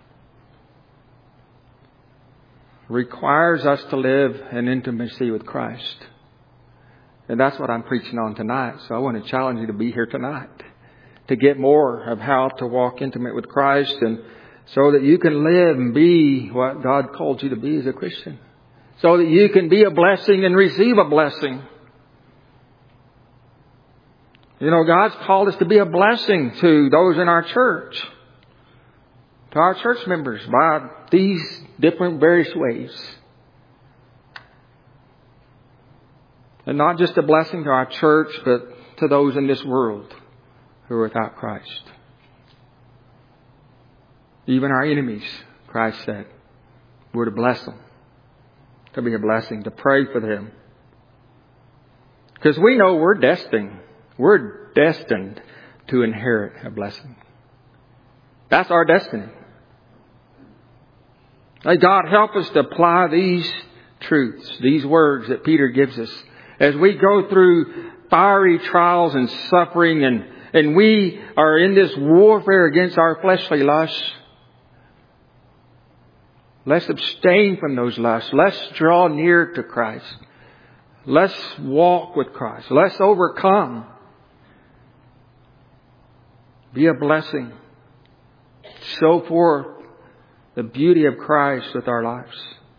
It requires us to live in intimacy with Christ. And that's what I'm preaching on tonight. So I want to challenge you to be here tonight, to get more of how to walk intimate with Christ, and so that you can live and be what God called you to be as a Christian. So that you can be a blessing and receive a blessing. You know, God's called us to be a blessing to those in our church, to our church members, by these different various ways. And not just a blessing to our church, but to those in this world who are without Christ. Even our enemies, Christ said, we're to bless them, to be a blessing, to pray for them. Because we know we're destined to inherit a blessing. That's our destiny. May God help us to apply these truths, these words that Peter gives us, as we go through fiery trials and suffering, and we are in this warfare against our fleshly lusts. Let's abstain from those lusts. Let's draw near to Christ. Let's walk with Christ. Let's overcome. Be a blessing. Show forth the beauty of Christ with our lives.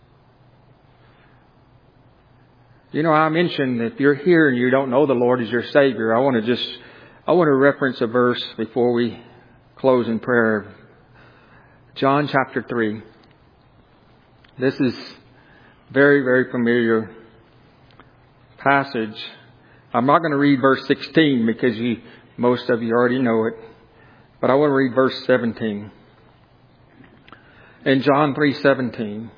You know, I mentioned that if you're here and you don't know the Lord as your Savior, I want to reference a verse before we close in prayer. John chapter 3. This is very, very familiar passage. I'm not going to read verse 16 because most of you already know it. But I want to read verse 17. In John 3:17.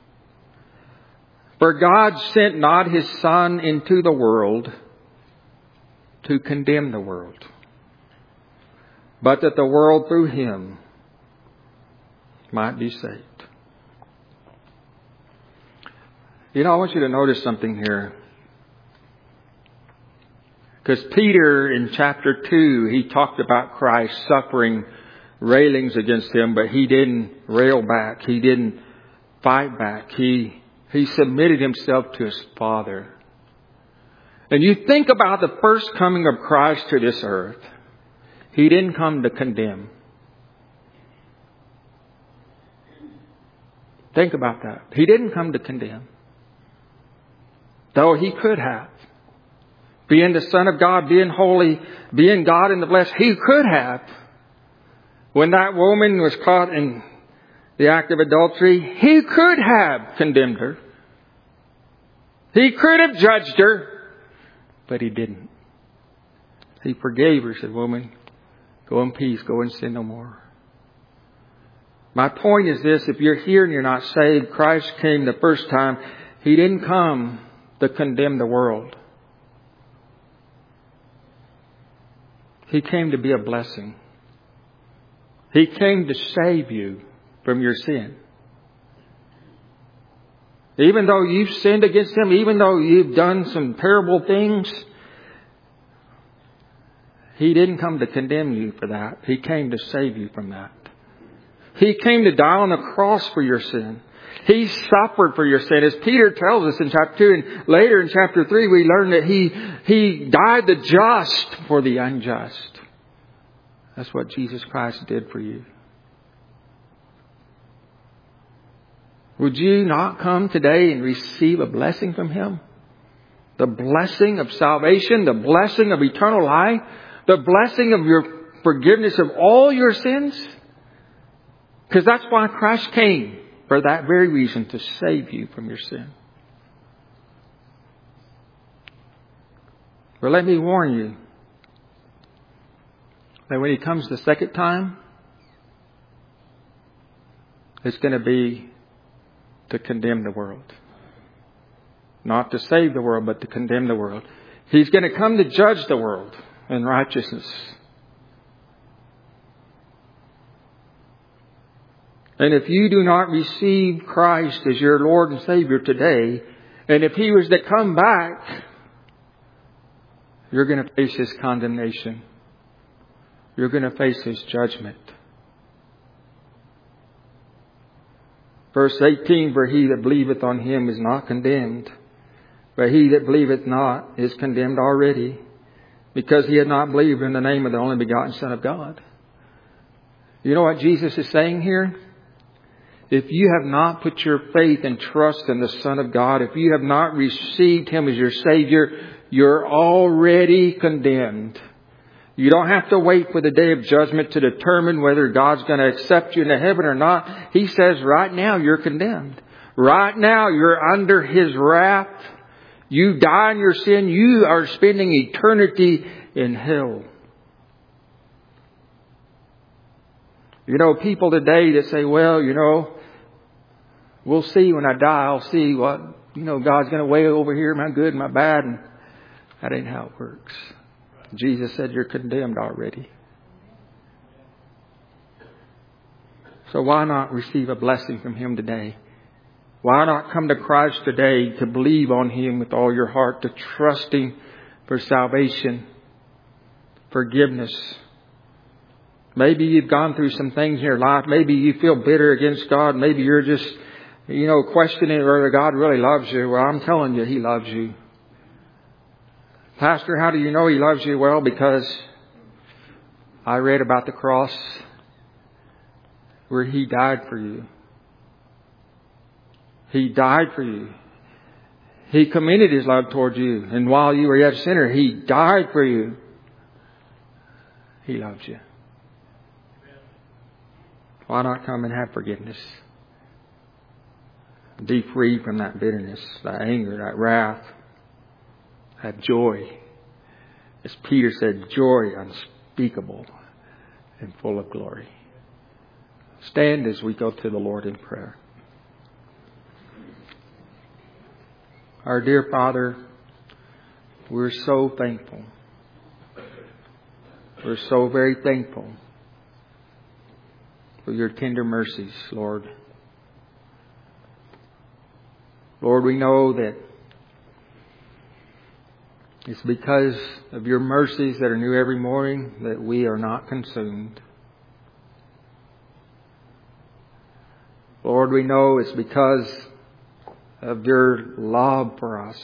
For God sent not His Son into the world to condemn the world, but that the world through Him might be saved. You know, I want you to notice something here. Because Peter in chapter 2, he talked about Christ suffering railings against Him, but He didn't rail back. He didn't fight back. He submitted Himself to His Father. And you think about the first coming of Christ to this earth. He didn't come to condemn. Think about that. He didn't come to condemn. Though He could have. Being the Son of God, being holy, being God in the flesh, He could have. When that woman was caught in the act of adultery, He could have condemned her. He could have judged her, but He didn't. He forgave her, said, woman, go in peace, go and sin no more. My point is this, if you're here and you're not saved, Christ came the first time. He didn't come to condemn the world. He came to be a blessing. He came to save you from your sin. Even though you've sinned against Him, even though you've done some terrible things, He didn't come to condemn you for that. He came to save you from that. He came to die on the cross for your sin. He suffered for your sin. As Peter tells us in chapter 2 and later in chapter 3, we learn that He died the just for the unjust. That's what Jesus Christ did for you. Would you not come today and receive a blessing from Him? The blessing of salvation, the blessing of eternal life, the blessing of your forgiveness of all your sins? Because that's why Christ came, for that very reason, to save you from your sin. But let me warn you that when He comes the second time, it's going to be to condemn the world. Not to save the world, but to condemn the world. He's going to come to judge the world in righteousness. And if you do not receive Christ as your Lord and Savior today, and if He was to come back, you're going to face His condemnation. You're going to face His judgment. Verse 18, for he that believeth on Him is not condemned, but he that believeth not is condemned already, because he had not believed in the name of the only begotten Son of God. You know what Jesus is saying here? If you have not put your faith and trust in the Son of God, if you have not received Him as your Savior, you're already condemned. You don't have to wait for the day of judgment to determine whether God's going to accept you into heaven or not. He says right now you're condemned. Right now you're under His wrath. You die in your sin. You are spending eternity in hell. You know, people today that say, well, you know, we'll see when I die. I'll see what, you know, God's going to weigh over here, my good and my bad. And that ain't how it works. Jesus said you're condemned already. So why not receive a blessing from Him today? Why not come to Christ today to believe on Him with all your heart, to trust Him for salvation, forgiveness? Maybe you've gone through some things in your life. Maybe you feel bitter against God. Maybe you're just, you know, questioning whether God really loves you. Well, I'm telling you, He loves you. Pastor, how do you know He loves you? Well, because I read about the cross where He died for you. He died for you. He commended His love towards you. And while you were yet a sinner, He died for you. He loves you. Why not come and have forgiveness? Be free from that bitterness, that anger, that wrath, that joy. As Peter said, joy unspeakable and full of glory. Stand as we go to the Lord in prayer. Our dear Father, we're so thankful. We're so very thankful for your tender mercies, Lord. Lord, we know that it's because of your mercies that are new every morning that we are not consumed. Lord, we know it's because of your love for us.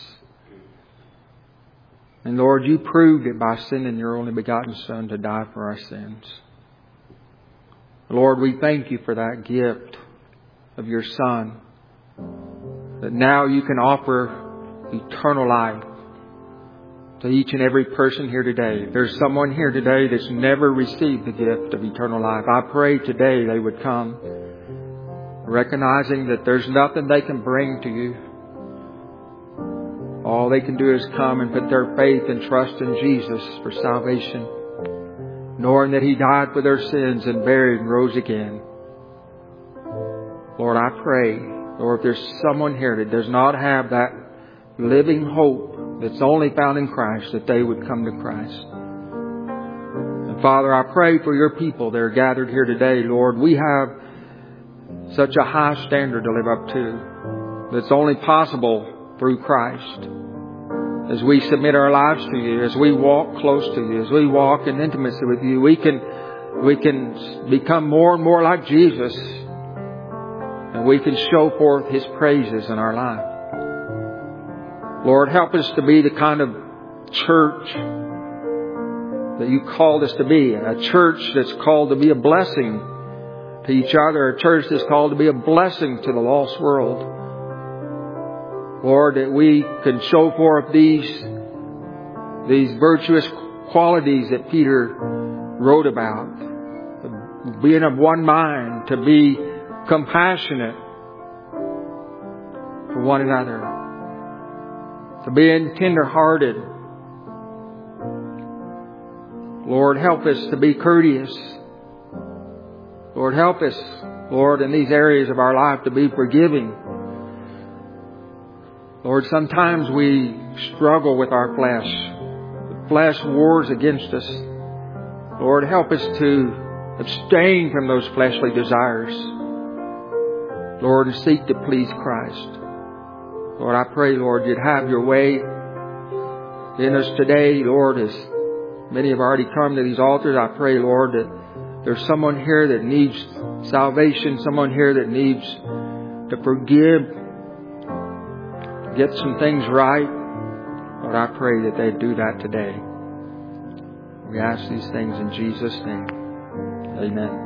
And Lord, you proved it by sending your only begotten Son to die for our sins. Lord, we thank you for that gift of your Son, that now you can offer eternal life to each and every person here today. If there's someone here today that's never received the gift of eternal life, I pray today they would come, recognizing that there's nothing they can bring to you. All they can do is come and put their faith and trust in Jesus for salvation, knowing that He died for their sins and buried and rose again. Lord, I pray, Lord, if there's someone here that does not have that living hope that's only found in Christ, that they would come to Christ. And Father, I pray for your people that are gathered here today, Lord. We have such a high standard to live up to that's only possible through Christ. As we submit our lives to you, as we walk close to you, as we walk in intimacy with you, we can become more and more like Jesus, and we can show forth His praises in our life. Lord, help us to be the kind of church that you called us to be, a church that's called to be a blessing to each other, a church that's called to be a blessing to the lost world. Lord, that we can show forth these virtuous qualities that Peter wrote about. Being of one mind, to be compassionate for one another, to be tender-hearted. Lord, help us to be courteous. Lord, help us, Lord, in these areas of our life to be forgiving. Lord, sometimes we struggle with our flesh. The flesh wars against us. Lord, help us to abstain from those fleshly desires. Lord, and seek to please Christ. Lord, I pray, Lord, you'd have your way in us today. Lord, as many have already come to these altars, I pray, Lord, that there's someone here that needs salvation, someone here that needs to forgive, get some things right. Lord, I pray that they do that today. We ask these things in Jesus' name. Amen.